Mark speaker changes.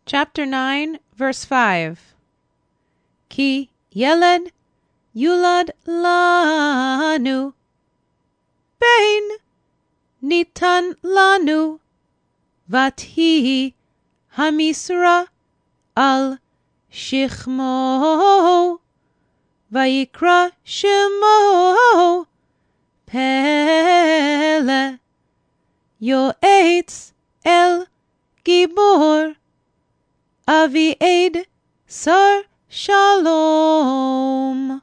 Speaker 1: Chapter 9, verse 5. Ki yeled yulad lanu, ben nitan lanu, vatihi hamisra al shichmo, vayikra shemo Pele, Yoetz el Gibor, Avied Sar Shalom.